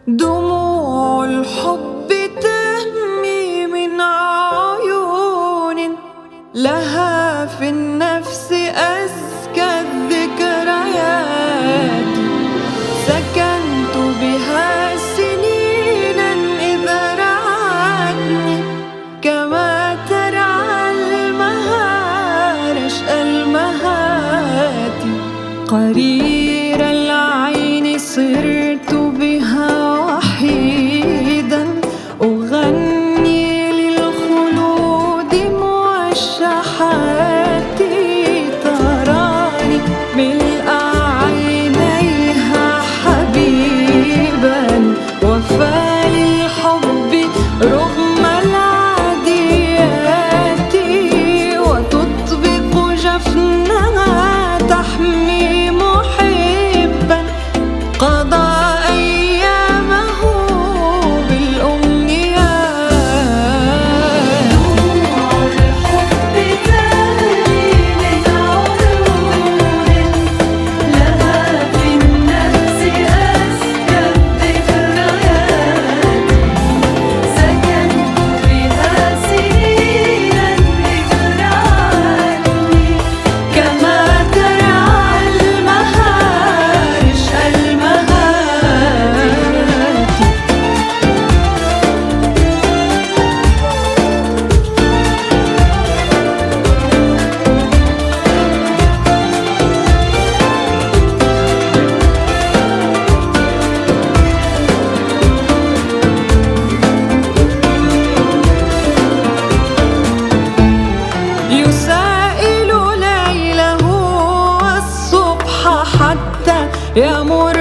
دموع الحب تهمي من عيون لها في النفس أزكى الذكريات. سكنت بها سنينا إذا رعتني كما ترعى المهار أشقى المهات. قرير العين صرت بها وحيدا أغني للخلود موشحات. تراني ملء عينيها حبيبا وفى للحب رغم العاديات. وتطبق جفنها تحمي محبا قضى أيامه بالأمنيات. دموع الحب تهمي من عيون لها في النفس أزكى الذكريات. سكنت بها سنينا إذ رعتني كما ترعى المهار أشقى المهات. يسائل ليله والصبح حتى يمر